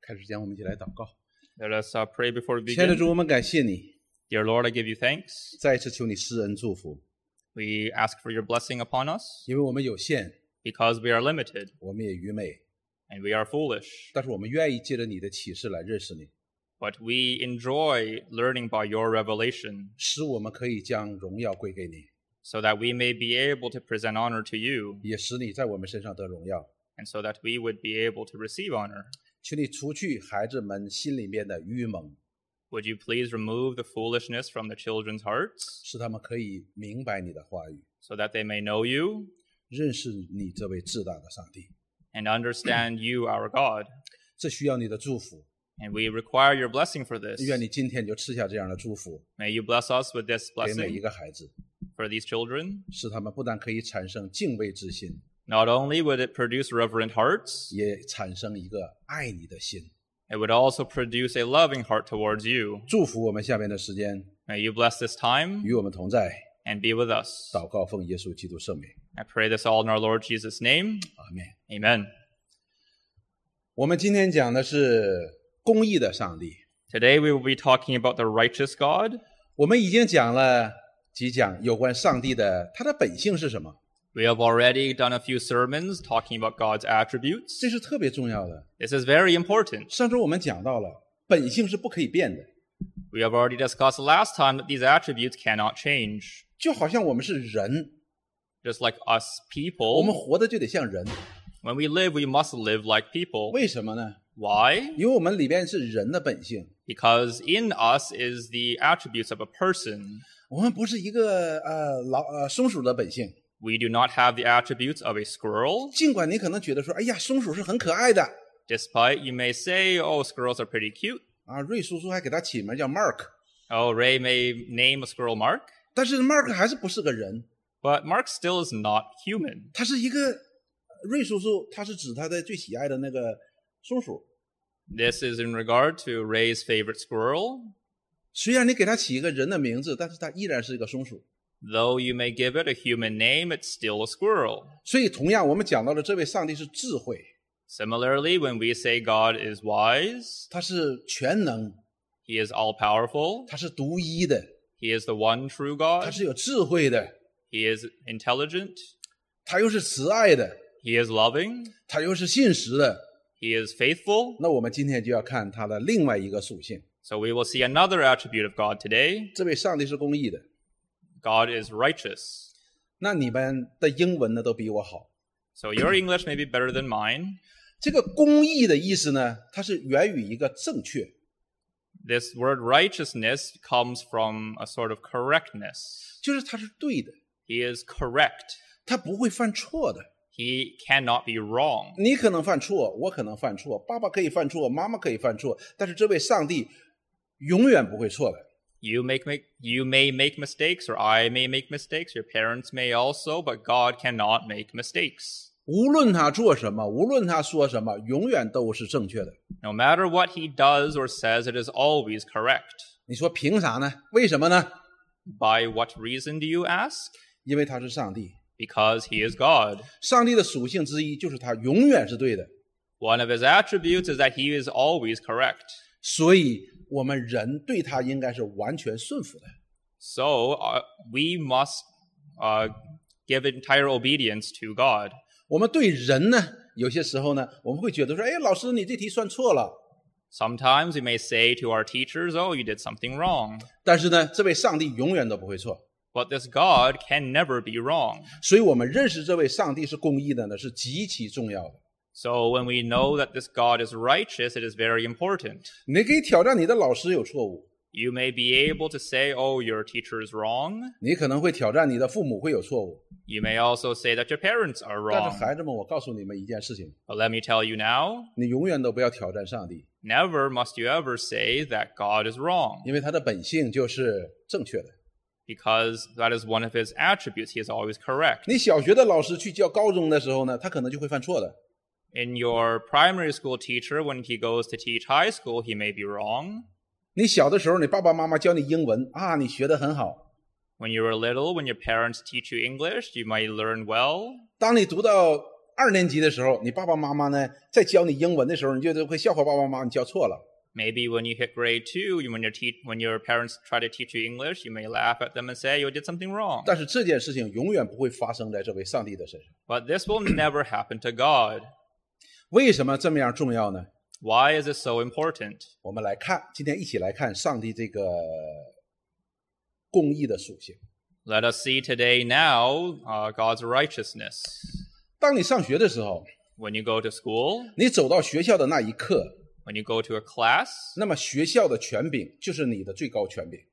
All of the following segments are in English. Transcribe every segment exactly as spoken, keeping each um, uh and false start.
开始前，我们一起来祷告。 Let us uh, pray before we 亲爱的 begin. 主，我们感谢你， Dear Lord, I give you thanks. 再一次求你施恩祝福， We ask for your blessing upon us 因为我们有限， because we are limited 我们也愚昧， and we are foolish. 但是我们愿意借着你的启示来认识你， But we enjoy learning by your revelation 使我们可以将荣耀归给你， so that we may be able to present honor to you 也使你在我们身上得荣耀。 and so that we would be able to receive honor. 求你除去孩子们心里面的愚蒙， Would you please remove the foolishness from the children's hearts 使他们可以明白你的话语， so that they may know you 认识你这位至大的上帝。 and understand you, our God? 这需要你的祝福， And we require your blessing for this. 愿你今天就赐下这样的祝福 May you bless us with this 给每一 blessing 个孩子， for these children. 使他们不但可以产生敬畏之心， Not only would it produce reverent hearts, 也产生一个爱你的心。 it would also produce a loving heart towards you. 祝福我们下面的时间， May you bless this time 与我们同在。 and be with us. 祷告奉耶稣基督圣名， I pray this all in our Lord Jesus' name. 阿门。 Amen. 我们今天讲的是公义的上帝。 Today we will be talking about the righteous God. 我们已经讲了几讲有关上帝的他的本性是什么， We have already done a few sermons talking about God's attributes. 这是特别重要的。 This is very important. 上周我们讲到了本性是不可以变的， We have already discussed last time that these attributes cannot change. 就好像我们是人， Just like us 我们 people, 活的就得像人。 when we live, we must live like people. 为什么呢？ Why? 因为我们里边是人的本性， Because in us is the attributes of a person. 我们不是一个呃老呃松鼠的本性。 We do not have the attributes of a squirrel. 尽管你可能觉得说，哎呀，松鼠是很可爱的 Despite you may say, oh, squirrels are pretty cute. 啊，瑞叔叔还给它起名叫 Mark， Oh, Ray may name a squirrel Mark. 但是 Mark 还是不是个人， But Mark still is not human. 他是一个瑞叔叔，他是指他的最喜爱的那个松鼠。 This is in regard to Ray's favorite squirrel. 虽然你给它起一个人的名字，但是它依然是一个松鼠。 Though you may give it a human name, it's still a squirrel. 所以同样，我们讲到的这位上帝是智慧， Similarly, when we say God is wise, 他是全能， He is all-powerful. 他是独一的， He is the one true 他 God. 是有智慧的， He is intelligent. 他又是慈爱的， He is loving. 他又是信实的。 He is faithful. 那我们今天就要看他的另外一个属性， So we will see another attribute of God today. 这位上帝是公义的。 God is righteous. 那你们的英文呢都比我好。 So your English may be better than mine. 这个公义的意思呢，它是源于一个正确， This word righteousness comes from a sort of correctness. 就是它是对的， He is correct. 他不会犯错的。 He cannot be wrong. 你可能犯错，我可能犯错，爸爸可以犯错，妈妈可以犯错，但是这位上帝永远不会错的。 You make, make you may make mistakes, or I may make mistakes. Your parents may also, but God cannot make mistakes. 无论他做什么，无论他说什么，永远都是正确的。 No matter what he does or says, it is always correct. 你说凭啥呢？为什么呢？ By what reason do you ask? 因为他是上帝， Because he is God. 上帝的属性之一就是他永远是对的， One of his attributes is that he is always correct. 所以我们人对他应该是完全顺服的。 So uh, we must uh, give entire obedience to God. 我们对人呢，有些时候呢，我们会觉得说，哎，老师你这题算错了。 Sometimes we may say to our teachers, oh, you did something wrong. 但是呢，这位上帝永远都不会错。 But this God can never be wrong. 所以我们认识这位上帝是公义的呢，是极其重要的。 So when we know that this God is righteous, it is very important. 你可以挑战你的老师有错误， You may be able to say, oh, your teacher is wrong. 你可能会挑战你的父母会有错误， You may also say that your parents are 但是 wrong. 孩子们，我告诉你们一件事情， But let me tell you now, 你永远都不要挑战上帝， never must you ever say that God is wrong, 因为他的本性就是正确的。 because that is one of his attributes. He is always correct. 你小学的老师去教高中的时候呢，他可能就会犯错的。 In your primary school teacher, when he goes to teach high school, he may be wrong. 你小的时候，你爸爸妈妈教你英文啊，你学得很好。 When you were little, when your parents teach you English, you might learn well. 当你读到二年级的时候，你爸爸妈妈呢在教你英文的时候，你就会笑话爸爸妈妈你教错了。 Maybe when you hit grade two, when your te- when your parents try to teach you English, you may laugh at them and say you did something wrong. 但是这件事情永远不会发生在这位上帝的身上。 But this will never happen to God. 为什么这么样重要呢？ Why is it so important? 我们来看，今天一起来看上帝这个公义的属性。 Let us see today now uh, God's righteousness. 当你上学的时候， When you go to school, 你走到学校的那一刻， when you go to a class, 那么学校的权柄就是你的最高权柄。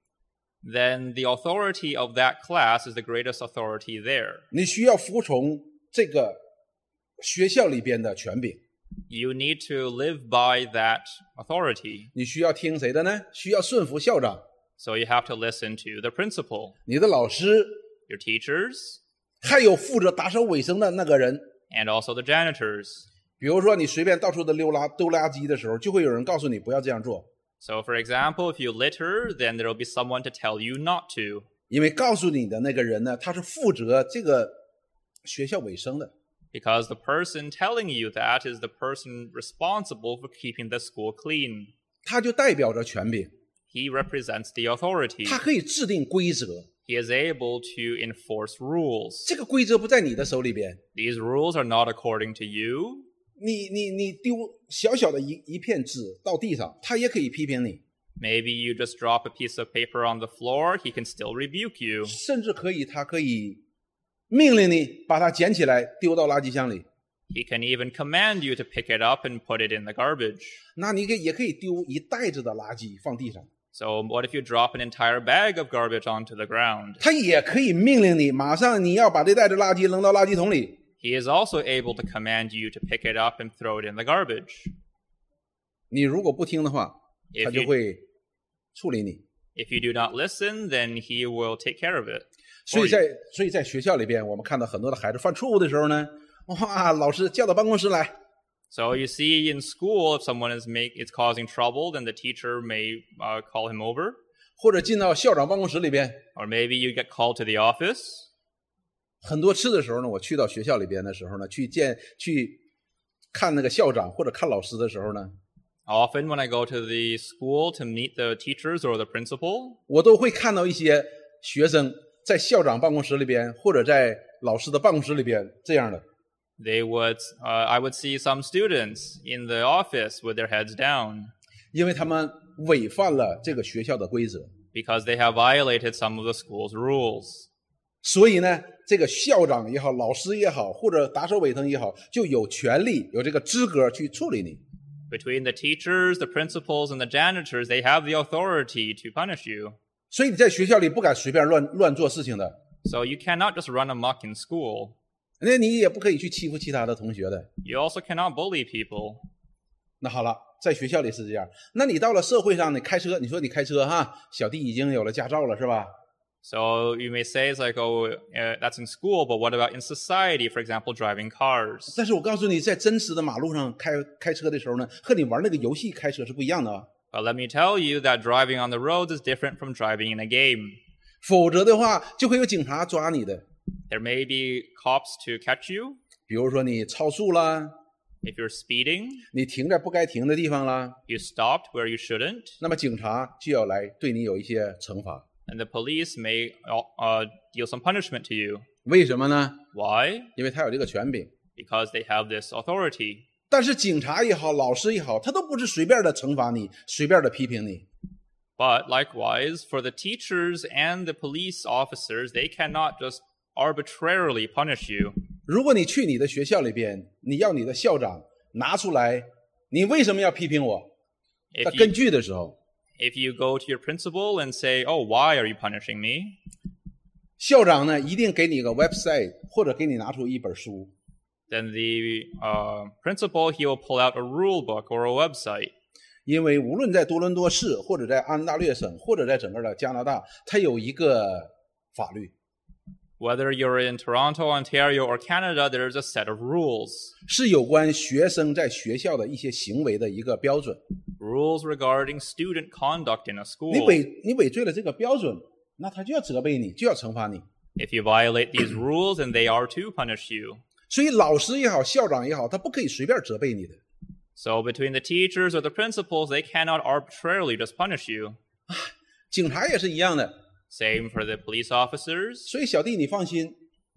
then the authority of that class is the greatest authority there. 你需要服从这个学校里边的权柄。 You need to live by that authority. 你需要听谁的呢？需要顺服校长、 So you have to listen to the principal, 你的老师， your teachers, 还有负责打扫卫生的那个人。 and also the janitors. 比如说，你随便到处的溜垃丢垃圾的时候，就会有人告诉你不要这样做， So for example, if you litter, then there will be someone to tell you not to. 因为告诉你的那个人呢，他是负责这个学校卫生的。 Because the person telling you that is the person responsible for keeping the school clean. 他就代表着权柄， He represents the authority. 他可以制定规则。 He is able to enforce rules. 这个规则不在你的手里边， These rules are not according to you. 你你你丢小小的一一片纸到地上，他也可以批评你， Maybe you just drop a piece of paper on the floor, he can still rebuke you. 甚至可以他可以命令你把它捡起来丢到垃圾箱里。 He can even command you to pick it up and put it in the garbage. 那你可以也可以丢一袋子的垃圾放地上， So what if you drop an entire bag of garbage onto the ground? 他也可以命令你马上你要把这袋子垃圾扔到垃圾桶里。 He is also able to command you to pick it up and throw it in the garbage. 你如果不听的话， If 他就 you- 会处理你。 If you do not listen, then he will take care of it. 所以在所以在学校里边，我们看到很多的孩子犯错误的时候呢，哇，老师叫到办公室来， So you see in school, if someone is make is causing trouble, then the teacher may uh, call him over, 或者进到校长办公室里边。 or maybe you get called to the office. 很多次的时候呢，我去到学校里边的时候呢，去见去看那个校长或者看老师的时候呢， Often when I go to the school to meet the teachers or the principal, 我都会看到一些学生在校长办公室里边或者在老师的办公室里边这样的。 they would uh, I would see some students in the office with their heads down 因为他们违反了这个学校的规则， because they have violated some of the school's rules. 所以呢，这个校长也好，老师也好，或者打扫卫生也好，就有权利、有这个资格去处理你。 Between the teachers, the principals, and the janitors, they have the authority to punish you. 所以你在学校里不敢随便乱乱做事情的， So you cannot just run amok in school. 那你也不可以去欺负其他的同学的。 You also cannot bully people. 那好了，在学校里是这样，那你到了社会上，你开车，你说你开车哈，小弟已经有了驾照了，是吧？ So you may say it's like, oh, uh, that's in school, but what about in society? For example, driving cars. 但是我告诉你，在真实的马路上开开车的时候呢，和你玩那个游戏开车是不一样的啊。 But let me tell you that driving on the roads is different from driving in a game. 否则的话，就会有警察抓你的。 There may be cops to catch you 比如说你超速啦， if you're speeding, 你停在不该停的地方啦， you stopped where you shouldn't, 那么警察就要来对你有一些惩罚。 and the police may uh, deal some punishment to you. 为什么呢？ Why? 因为他有这个权柄。 Because they have this authority. 但是警察也好，老师也好，他都不是随便的惩罚你，随便的批评你。 But likewise, for the teachers and the police officers, they cannot just arbitrarily punish you. 如果你去你的学校里边，你要你的校长拿出来，你为什么要批评我？ If 他 you, 根据的时候， if you go to your principal and say, oh, why are you punishing me? 校长呢一定给你一个 website， 或者给你拿出一本书， Then the uh, principal, he will pull out a rule book or a website. 因为无论在多伦多市，或者在安大略省，或者在整个的加拿大，它有一个法律， Whether you're in Toronto, Ontario, or Canada, there's a set of rules. 是有关学生在学校的一些行为的一个标准。 Rules regarding student conduct in a 你 school. 违你违罪了这个标准，那他就要责备你，就要惩罚你。 If you violate these rules, then they are to punish you. 所以老师也好，校长也好，他不可以随便责备你的。 So between the teachers or the principals, they cannot arbitrarily just punish you. 警察也是一样的。 Same for the police officers. 所以小弟你放心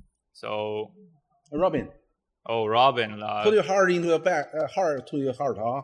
So, ，Robin，put oh, Robin, uh, your heart into your back, uh, heart to your heart 啊。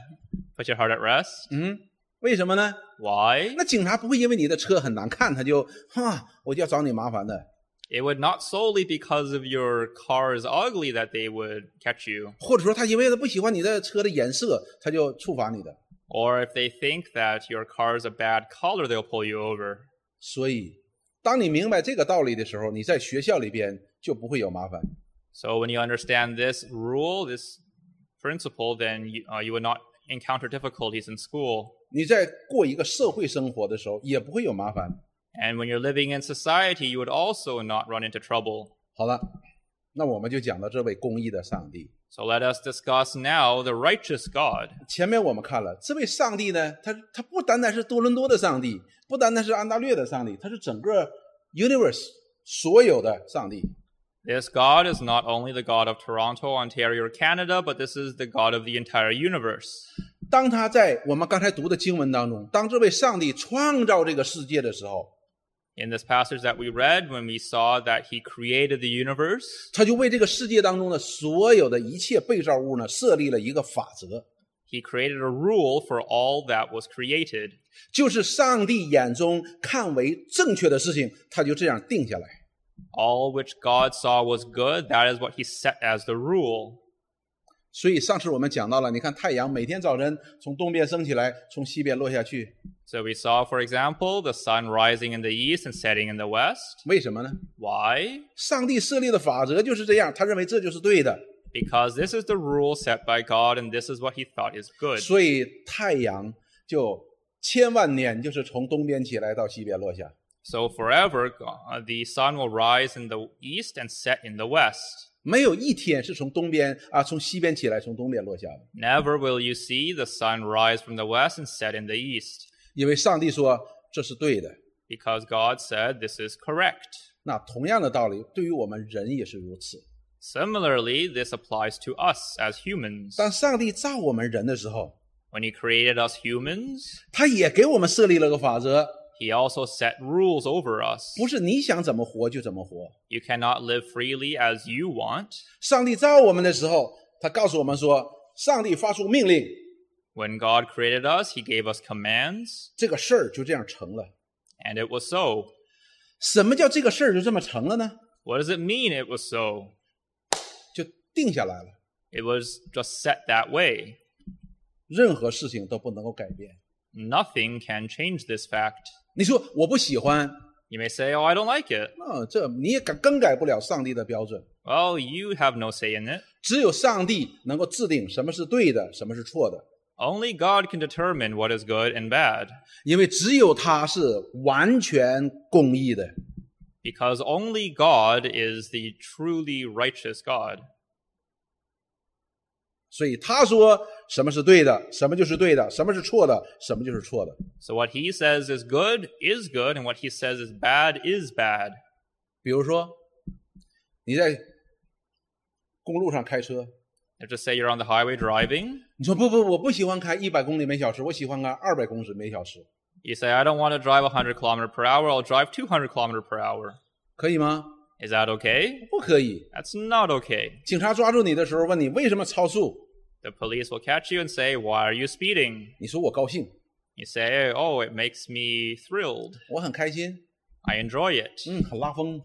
put your heart at rest. 嗯，为什么呢？ Why? 那警察不会因为你的车很难看，他就哈，我就要找你麻烦的。 It would not solely because of your car is ugly that they would catch you. 或者说他因为他不喜欢你的车的颜色，他就处罚你的。 Or if they think that your car is a bad color, they'll pull you over. 所以，当你明白这个道理的时候，你在学校里边就不会有麻烦。 So when you understand this rule, this principle, then you, uh, you would not encounter difficulties in school. 你在过一个社会生活的时候，也不会有麻烦。 And when you're living in society, you would also not run into trouble. 好了，那我们就讲到这位公义的上帝。 So let us discuss now the righteous God. 前面我们看了，这位上帝呢，他他不单单是多伦多的上帝，不单单是安大略的上帝，他是整个 universe 所有的上帝。 This God is not only the God of Toronto, Ontario, or Canada, but this is the God of the entire universe. 当他在我们刚才读的经文当中，当这位上帝创造这个世界的时候， In this passage that we read, when we saw that he created the universe, 他就为这个世界当中的所有的一切被造物呢，设立了一个法则， he created a rule for all that was created. 就是上帝眼中看为正确的事情，他就这样定下来。 All which God saw was good, that is what he set as the rule. 所以上次我们讲到了，你看太阳每天早晨从东边升起来，从西边落下去， So we saw, for example, the sun rising in the east and setting in the west. 为什么呢？ Why? 上帝设立的法则就是这样，他认为这就是对的， Because this is the rule set by God, and this is what he thought is good. 所以太阳就千万年就是从东边起来到西边落下。 So forever, uh, the sun will rise in the east and set in the west. 没有一天是从东边啊，从西边起来，从东边落下的， Never will you see the sun rise from the west and set in the east. 因为上帝说这是对的。 Because God said this is correct. 那同样的道理，对于我们人也是如此。 Similarly, this applies to us as humans. 当上帝造我们人的时候， When he created us humans, 他也给我们设立了个法则， he also set rules over us. 不是你想怎么活就怎么活。 You cannot live freely as you want. 上帝造我们的时候，他告诉我们说，上帝发出命令， When God created us, he gave us commands, 这个事儿就这样成了。 and it was so. 什么叫这个事儿就这么成了呢？ What does it mean it was so? 就定下来了， It was just set that way. 任何事情都不能够改变。 Nothing can change this fact. 你说我不喜欢， You may say, oh, I don't like it. 那这你也改更改不了上帝的标准。 Well, you have no say in it. 只有上帝能够制定什么是对的，什么是错的， Only God can determine what is good and bad, 因为只有他是完全公义的。 because only God is the truly righteous God. 所以他说什么是对的，什么就是对的，什么是错的，什么就是错的。 So what he says is good is good, and what he says is bad is bad. 比如说，你在公路上开车， Let's just say you're on the highway driving. 你说不不，我不喜欢开一百公里每小时，我喜欢开二百公里每小时， You say, I don't want to drive one hundred kilometers per hour, I'll drive two hundred kilometers per hour. 可以吗？ Is that okay? 不可以。 That's not okay. 警察抓住你的时候问你为什么超速， The police will catch you and say, why are you speeding? 你说我高兴， You say, oh, it makes me thrilled. 我很开心， I enjoy it. 嗯，很拉风。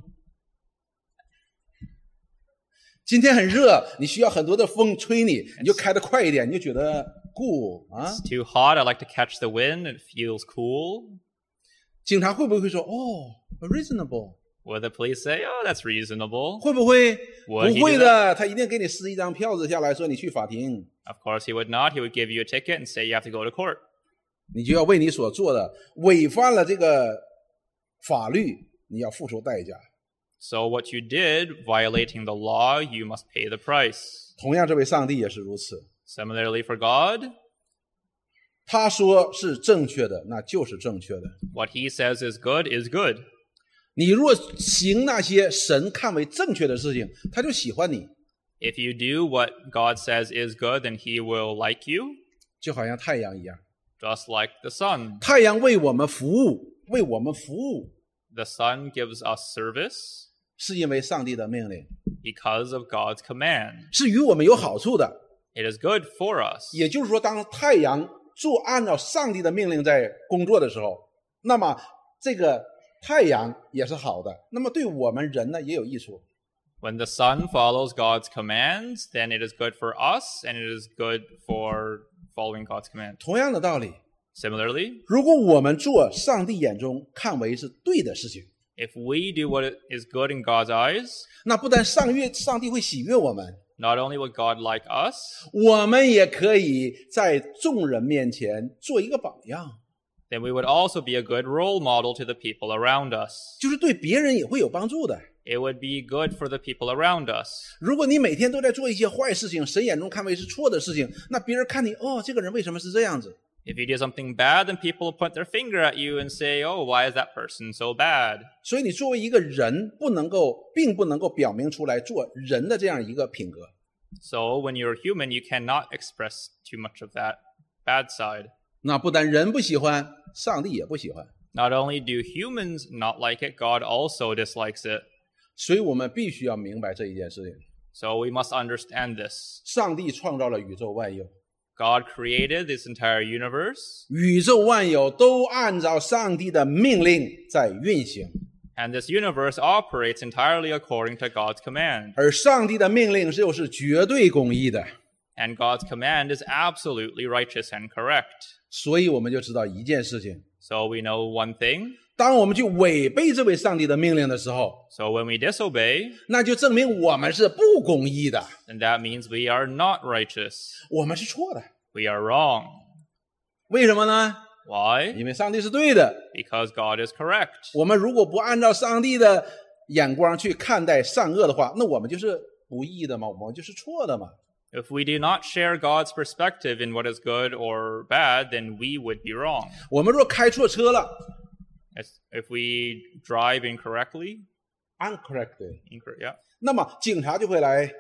今天很热，你需要很多的风吹你，你就开得快一点，你就觉得 cool 啊。 It's too hot, I like to catch the wind, it feels cool. 警察会不会说哦 reasonable？ Would the police say, oh, that's reasonable? 会不会？ Would he 不会 do 的，他一定给你撕一张票子下来说你去法庭， Of course he would not. He would give you a ticket and say you have to go to court. 你就要为你所做的违反了这个法律，你要付出代价。 So what you did, violating the law, you must pay the price. 同样，这位上帝也是如此。 Similarly for God, 他说是正确的，那就是正确的。 what he says is good is good. 你若行那些神看为正确的事情，他就喜欢你。 If you do what God says is good, then he will like you, 就好像太阳一样， just like the sun. 太阳为我们服务，为我们服务， The sun gives us service 是因为上帝的命令， because of God's command. 是与我们有好处的。 It is good for us. 也就是说，当太阳做按照上帝的命令在工作的时候，那么这个太阳也是好的，那么对我们人呢也有益处。 When the sun follows God's commands, then it is good for us, and it is good for following God's command. 同样的道理， Similarly, 如果我们做上帝眼中看为是对的事情， if we do what is good in God's eyes, 那不但上悦上帝会喜悦我们， not only will God like us, 我们也可以在众人面前做一个榜样， then we would also be a good role model to the people around us. 就是对别人也会有帮助的。 It would be good for the people around us. 如果你每天都在做一些坏事情，神眼中看为是错的事情，那别人看你，哦，这个人为什么是这样子？ If you do something bad, then people will point their finger at you and say, oh, why is that person so bad? 所以你作为一个人，不能够，并不能够表明出来做人的这样一个品格。 So when you're human, you cannot express too much of that bad side. 那不但人不喜欢，上帝也不喜欢。 Not only do humans not like it, God also dislikes it. 所以我们必须要明白这一件事情。 So we must understand this. 上帝创造了宇宙万有， God created this entire universe, 宇宙万有都按照上帝的命令在运行， and this universe operates entirely according to God's command. 而上帝的命令就是绝对公义的。 And God's command is absolutely righteous and correct. 所以我们就知道一件事情， So we know one thing. 当我们去违背这位上帝的命令的时候， So when we disobey, 那就证明我们是不公义的， then that means we are not righteous. 我们是错的。 We are wrong. 为什么呢？ Why? 因为上帝是对的。 Because God is correct. 我们如果不按照上帝的眼光去看待善恶的话，那我们就是不义的嘛，我们就是错的嘛。 If we do not share God's perspective in what is good or bad, then we would be wrong. 我们若开错车了 As- If we drive incorrectly, ，uncorrectly， incor- yeah, 那么警察就会来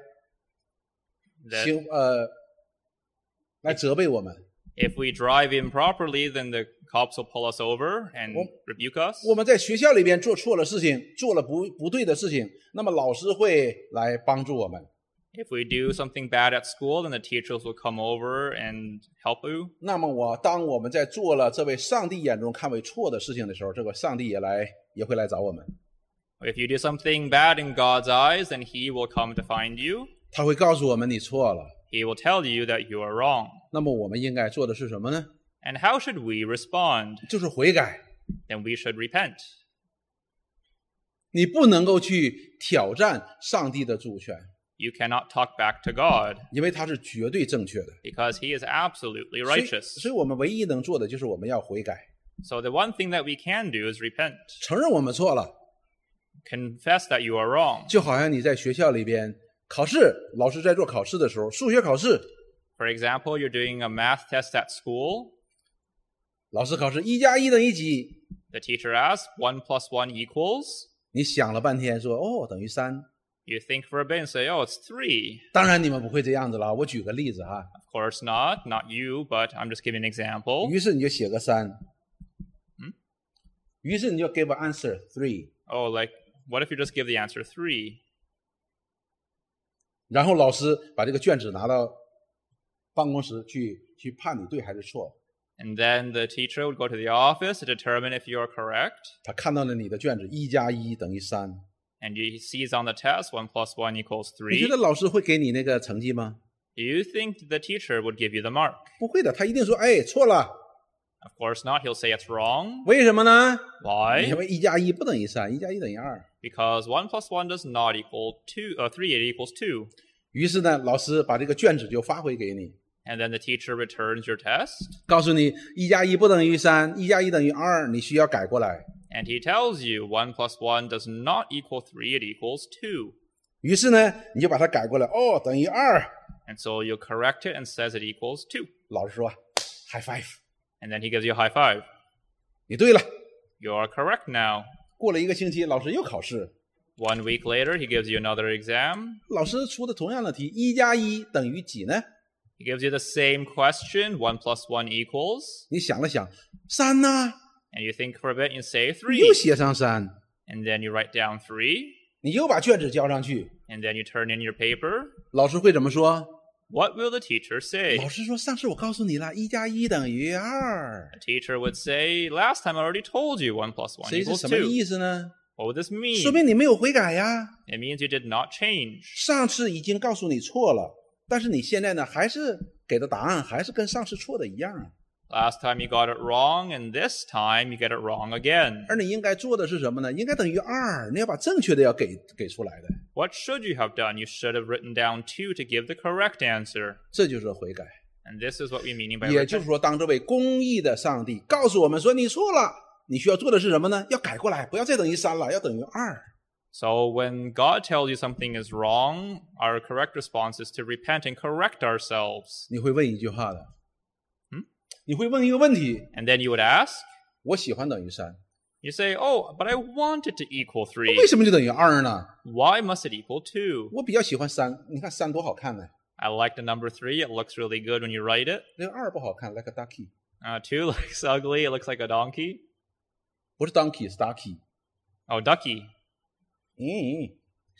that 行呃来责备我们。 if we drive improperly, then the cops will pull us over and Well- rebuke us. 我们在学校里边做错了事情，做了不不对的事情，那么老师会来帮助我们。 If we do something bad at school, then the teachers will come over and help you. 那么我当我们在做了这位上帝眼中看为错的事情的时候，这个上帝也来也会来找我们， If you do something bad in God's eyes, then He will come to find you. 他会告诉我们你错了。 He will tell you that you are wrong. 那么我们应该做的是什么呢？ And how should we respond? 就是悔改。 Then we should repent. 你不能够去挑战上帝的主权， You cannot talk back to God 因为他是绝对正确的。 because He is absolutely 所以 righteous. 所以我们唯一能做的就是我们要悔改， So the one thing that we can do is repent. 承认我们错了。 Confess that you are wrong. 就好像你在学校里边考试，老师在做考试的时候，数学考试， For example, you're doing a math test at school. 老师考试一加一等于几？ The teacher asks, one plus one equals. 你想了半天说哦等于三。 You think for a bit and say, oh, it's three. 当然你们不会这样子了，我举个例子哈。 Of course not. Not you, but I'm just giving an example. 于是你就写个三，于是你就 give an answer three， Oh, like, what if you just give the answer three? 然后老师把这个卷子拿到办公室去去判你对还是错。 And then the teacher would go to the office to determine if you're correct. 他看到了你的卷子一加一等于三， And he sees on the test one plus one equals 你觉 three. 得老师会给你那个成绩吗？ Do you think the teacher would give you the mark? 不会的，他一定说哎错了。 Of course not. He'll say it's wrong. 为什么呢？ Why? 因为一加一不等于三，一加一等于二。 Because one plus one does not equal two, uh, three, it equals two. 于是呢，老师把这个卷子就发回给你， And then the teacher returns your test. 告诉你一加一不等于三，一加一等于二，你需要改过来。 And he tells you one plus one does not equal three, it equals two. 于是呢，你就把它改过来，哦，等于二。 And so you correct it and says it equals two. 老师说 high five， And then he gives you a high five. 你对了。 You are correct now. 过了一个星期，老师又考试， One week later, he gives you another exam. 老师出的同样的题，一加一等于几呢？ He gives you the same question, one plus one equals. 你想了想，三呐， And you think for a bit and you say 你又 three. 写上三， And then you write down three. 你又把卷子交上去， And then you turn in your paper. 老师会怎么说？ What will the teacher say? 老师说，上次我告诉你了，一加一等于二。 The teacher would say, last time I already told you one plus one 所以是 equals 什么 two. 意思呢？ What would this 说 mean? 明你没有悔改呀。 It means you did not change. 上次已经告诉你错了，但是你现在呢，还是给的答案还是跟上次错的一样啊。 Last time you got it wrong, and this time you get it wrong again. 而你应该做的是什么呢？应该等于二，你要把正确的要给给出来的， What should you have done? You should have written down two to give the correct answer. 这就是悔改。 And this is what we mean by 也就是 repentance. 说，当这位公义的上帝告诉我们说你错了，你需要做的是什么呢？要改过来，不要再等于三了，要等于二。 So when God tells you something is wrong, our correct response is to repent and correct ourselves. 你会问一句话的， 嗯， 你会问一个问题， And then you would ask, 我喜欢等于三， you say, oh, but I want it to equal 为 three. 什么就等于二呢？ Why must it equal two? 我比较喜欢三，你看三多好看呢， I like the number three. It looks really good when you write it. 这个二不好看 ，like a ducky， Uh, two looks ugly. It looks like a donkey. 不是 donkey 是 ducky。 Oh, ducky. 嗯，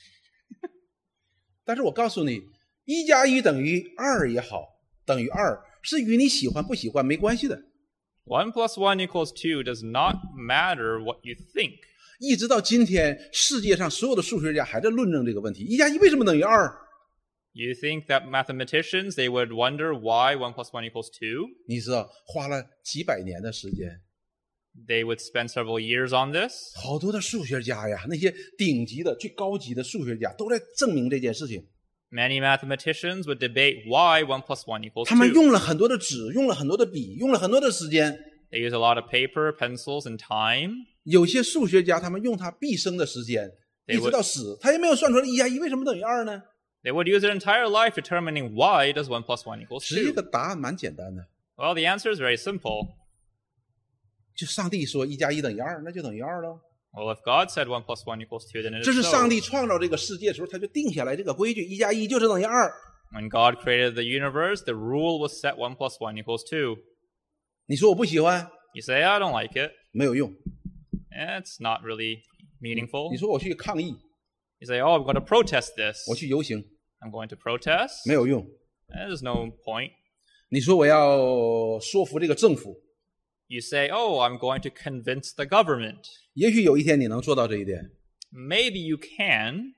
但是我告诉你，一加一等于二也好，等于二是与你喜欢不喜欢没关系的。 One plus one equals two does not matter what you think. 一直到今天，世界上所有的数学家还在论证这个问题：一加一为什么等于二？ You think that mathematicians, they would wonder why one plus one equals two? 你知道，花了几百年的时间， They would spend several years on this. 好多的数学家呀，那些顶级的、最高级的数学家都在证明这件事情。 Many mathematicians would debate why one plus one equals 他们 two. 用了很多的纸，用了很多的笔，用了很多的时间。 They use a lot of paper, pencils, and time. 有些数学家，他们用他毕生的时间， They 一直到死，他也没有算出来一加一为什么等于二呢？ They would use their entire life determining why does one plus one equals 实际 two. 的答案蛮简单的， Well, the answer is very simple. 就上帝说一加一等于二，那就等于二喽。 Well, if God said one plus one equals two, then it 这 is 是 so. 上帝创造这个世界的时候，他就定下来这个规矩，一加一就是等于二。 When God created the universe, the rule was set one plus one equals two. 你说我不喜欢， You say, I don't like it. 没有用。 It's not really meaningful. 你说我去抗议， You say, oh, I'm going to protest this. 我去游行， I'm going to protest. 没有用。 There's no point. 你说我要说服这个政府， You say, oh, I'm going to convince the government. 也许有一天你能做到这一点。 Maybe you can.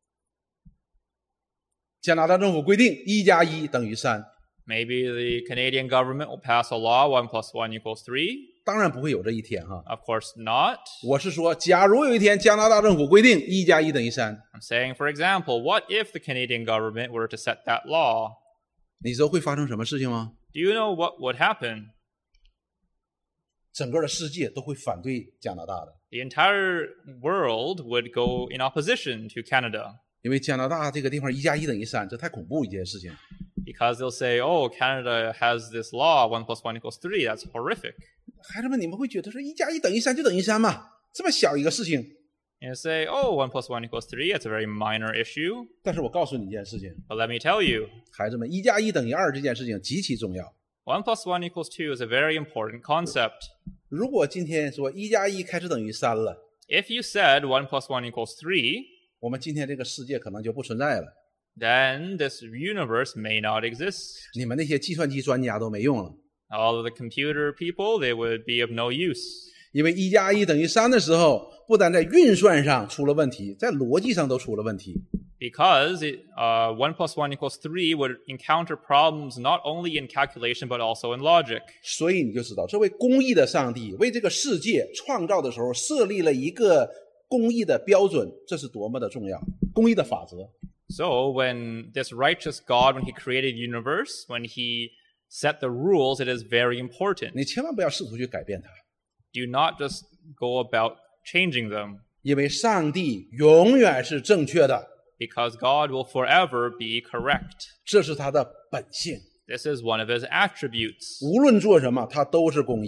加拿大政府规定一加一等于三， Maybe the Canadian government will pass a law, one plus one equals three. 当然不会有这一天哈。 Of course not. 我是说，假如有一天加拿大政府规定一加一等于三， I'm saying, for example, what if the Canadian government were to set that law? 你知道会发生什么事情吗？ Do you know what would happen? 整个的世界都会反对加拿大的， The entire world would go in opposition to Canada 因为加拿大这个地方一加一等于三，这太恐怖一件事情。 because they'll say, oh, Canada has this law, one plus one equals three. That's horrific. 孩子们，你们会觉得说一加一等于三就等于三嘛？这么小一个事情， And you say, oh, one plus one equals three. It's a very minor issue. 但是我告诉你一件事情， But let me tell you, 孩子们，一加一等于二这件事情极其重要。 one plus one equals two is a very important concept. 如果今天说一加一开始等于三了， If you said one plus one equals three, 我们今天这个世界可能就不存在了， then this universe may not exist. 你们那些计算机专家都没用了， All of the computer people, they would be of no use. 因为一加一等于三的时候，不但在运算上出了问题，在逻辑上都出了问题。 Because it, uh, one plus one equals three would encounter problems not only in calculation but also in logic. 所以你就知道，这位公义的上帝为这个世界创造的时候设立了一个公义的标准，这是多么的重要，公义的法则。 So when this righteous God, when he created the universe, when he set the rules, it is very important. 你千万不要试图去改变它， Do not just go about changing them, 因为上帝永远是正确的， because God will forever be correct. 这是他的本性。 This is one of his attributes. 无论做什么，他都是公义的。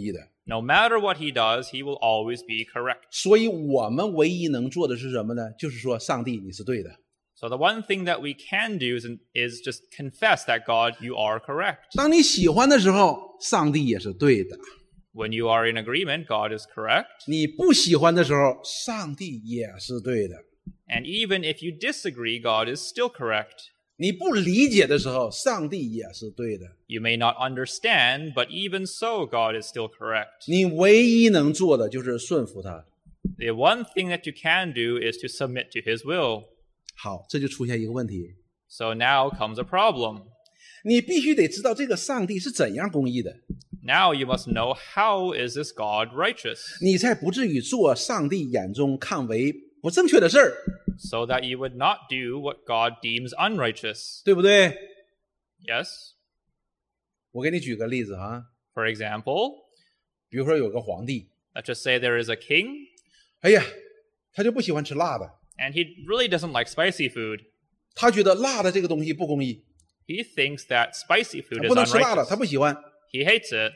No matter what he does, he will always be correct. 所以我们唯一能做的是什么呢？就是说，上帝你是对的。 So the one thing that we can do is, is just confess that God, you are correct. 当你喜欢的时候，上帝也是对的； When you are in agreement, God is correct. 你不喜欢的时候，上帝也是对的； And even if you disagree, God is still correct. 你不理解的时候，上帝也是对的。 You may not understand, but even so, God is still correct. 你唯一能做的就是顺服他。 The one thing that you can do is to submit to his will. 好，这就出现一个问题， So now comes a problem. 你必须得知道这个上帝是怎样公义的， Now you must know, how is this God righteous? 你才不至于做上帝眼中看为不正确的事儿， So that you would not do what God deems unrighteous. 对不对？ Yes? 我给你举个例子啊， For example, 比如说有个皇帝， let's just say there is a king, 哎呀，他就不喜欢吃辣的， and he really doesn't like spicy food. 他觉得辣的这个东西不公义， He thinks that spicy food 他 is 不能吃辣的， unrighteous. 他不喜欢， He hates it.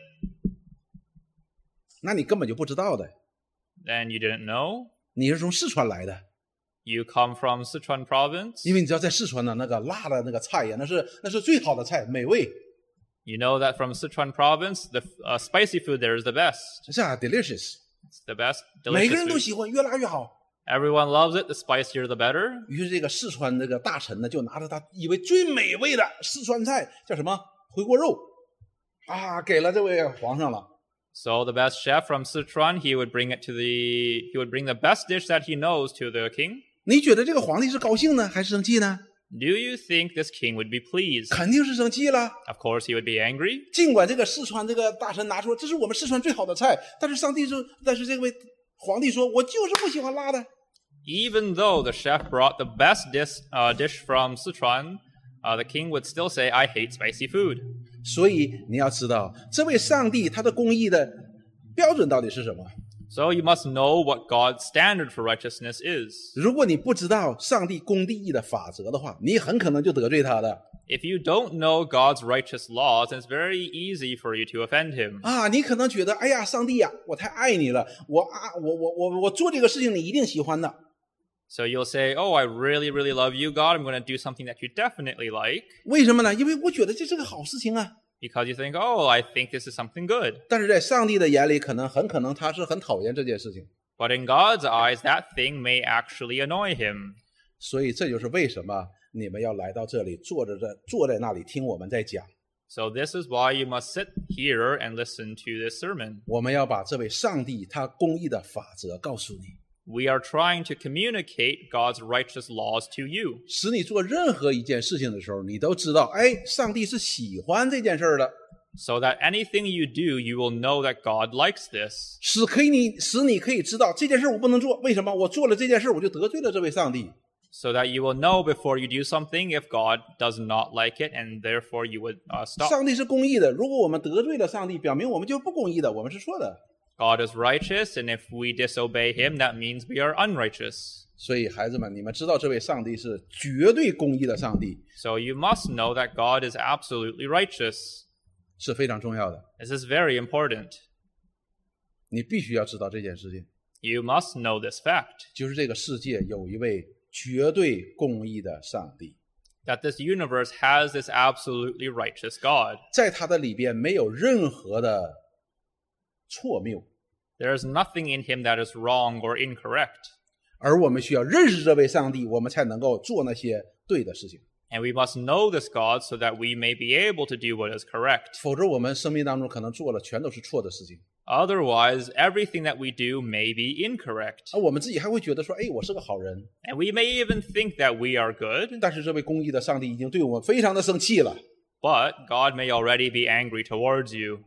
那你根本就不知道的， Then you didn't know. 你是从四川来的， You come from Sichuan province. 因为你知道在四川呢，那个辣的那个菜呀，那是那是最好的菜，美味， You know that from Sichuan province, the uh, spicy food there is the best. 是啊 ，delicious， It's the best, 每个 delicious 人都 food. 喜欢，越辣越好。 Everyone loves it. The spicier, the better. 于是这个四川这个大臣呢，就拿着他以为最美味的四川菜，叫什么回锅肉，啊，给了这位皇上了。 So the best chef from Sichuan, he would bring it to the, he would bring the best dish that he knows to the king. 你觉得这个皇帝是高兴呢，还是生气呢？ Do you think this king would be pleased? 肯定是生气了。 Of course, he would be angry. 尽管这个四川这个大臣拿出这是我们四川最好的菜，但是上帝说，但是这位皇帝说，我就是不喜欢辣的。 Even though the chef brought the best dish, uh, dish from Sichuan, uh, the king would still say, I hate spicy food. 所以你要知道，这位上帝他的公义的标准到底是什么？ So you must know what God's standard for righteousness is. 如果你不知道上帝公义的法则的话，你很可能就得罪他的 If you don't know God's righteous laws, then it's very easy for you to offend him. 啊！你可能觉得，哎呀，上帝呀、我太爱你了，我啊，我我我我做这个事情你一定喜欢的。 So you'll say, oh, I really, really love you, God. I'm going to do something that you definitely like. 为什么呢？因为我觉得这是个好事情啊。 Because you think, oh, I think this is something good. 但是在上帝的眼里，可能很可能他是很讨厌这件事情。 But in God's eyes, that thing may actually annoy him. 所以这就是为什么你们要来到这里，坐着这坐在那里听我们在讲。 So this is why you must sit here and listen to this sermon. 我们要把这位上帝他公义的法则告诉你， We are trying to communicate God's righteous laws to you, 使你做任何一件事情的时候，你都知道，哎，上帝是喜欢这件事儿的， so that anything you do, you will know that God likes this. 使可以你使你可以知道这件事我不能做，为什么？我做了这件事我就得罪了这位上帝。 So that you will know before you do something if God does not like it, and therefore you would uh, stop. 上帝是公义的，如果我们得罪了上帝，表明我们就是不公义的，我们是错的。 God is righteous, and if we disobey him, that means we are unrighteous. 所以孩子们，你们知道这位上帝是绝对公义的上帝， So you must know that God is absolutely righteous. 是非常重要的。 This is very important. 你必须要知道这件事情， You must know this fact, 就是这个世界有一位绝对公义的上帝， that this universe has this absolutely righteous God. 在他的里边没有任何的错谬， There is nothing in him that is wrong or incorrect. 而我们需要认识这位上帝，我们才能够做那些对的事情。 And we must know this God so that we may be able to do what is correct. 否则，我们生命当中可能做了全都是错的事情， Otherwise, everything that we do may be incorrect. 而我们自己还会觉得说：“哎，我是个好人。 And we may even think that we are good, ” 但是这位公义的上帝已经对我们非常的生气了。 but God may already be angry towards you.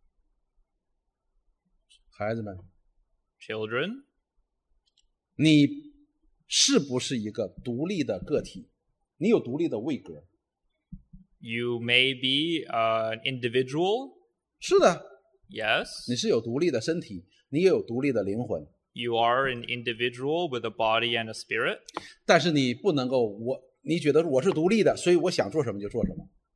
孩子们， Children, 你是不是一个独立的个体？你有独立的位格？ you may be uh, an individual. 是的， Yes, 你是有独立的身体，你也有独立的灵魂， you are an individual with a body and a spirit. 但是你不能够我，你觉得我是独立的，所以我想做什么就做什么。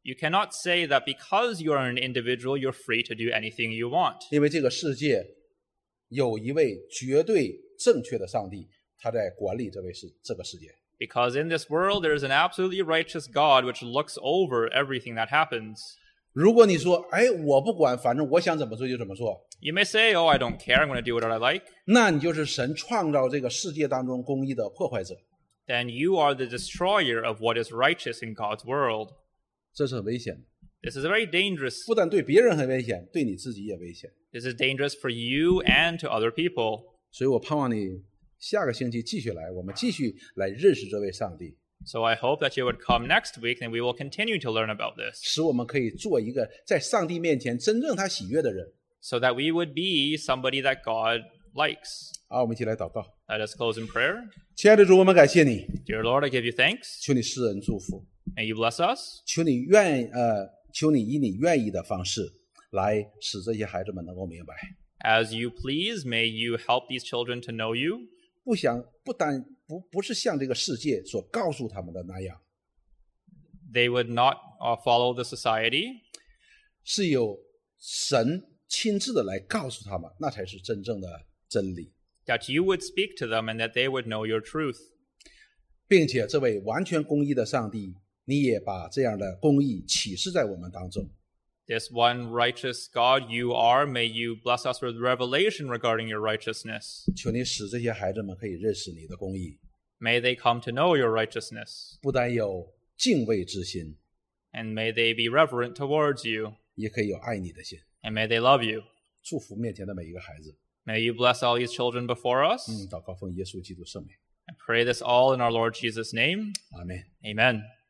You cannot say that because you are an individual, you're free to do anything you want. 因为这个世界有一位绝对正确的上帝，他在管理这位世这个世界。 Because in this world, there is an absolutely righteous God which looks over everything that happens. 如果你说，哎，我不管，反正我想怎么做就怎么做， You may say, oh, I don't care, I'm going to do what I like. 那你就是神创造这个世界当中公义的破坏者， Then you are the destroyer of what is righteous in God's world. 这是很危险的。 This is very dangerous. 不但对别人很危险，对你自己也危险。 This is dangerous for you and to other people. 所以我盼望你下个星期继续来，我们继续来认识这位上帝， So I hope that you would come next week and we will continue to learn about this, 使我们可以做一个在上帝面前真正他喜悦的人。 so that we would be somebody that God likes. 好，我们一起来祷告。 Let us close in prayer. 亲爱的主，我们感谢你， Dear Lord, I give you thanks. 求你施恩祝福， May you bless us. 求你愿呃，求你以你愿意的方式来使这些孩子们能够明白， As you please, may you help these children to know you. 不想不单不不是像这个世界所告诉他们的那样， They would not uh, follow the society, 是有神亲自的来告诉他们，那才是真正的真理， that you would speak to them and that they would know your truth. 并且这位完全公义的上帝，你也把这样的公义启示在我们当中。 This one righteous God you are, may you bless us with revelation regarding your righteousness. 求你使这些孩子们可以认识你的公义， May they come to know your righteousness, 不但有敬畏之心， and may they be reverent towards you, 也可以有爱你的心。 and may they love you. 祝福面前的每一个孩子。 May you bless all these children before us. 嗯，祷告奉耶稣基督圣名， I pray this all in our Lord Jesus' name. 阿门。 Amen.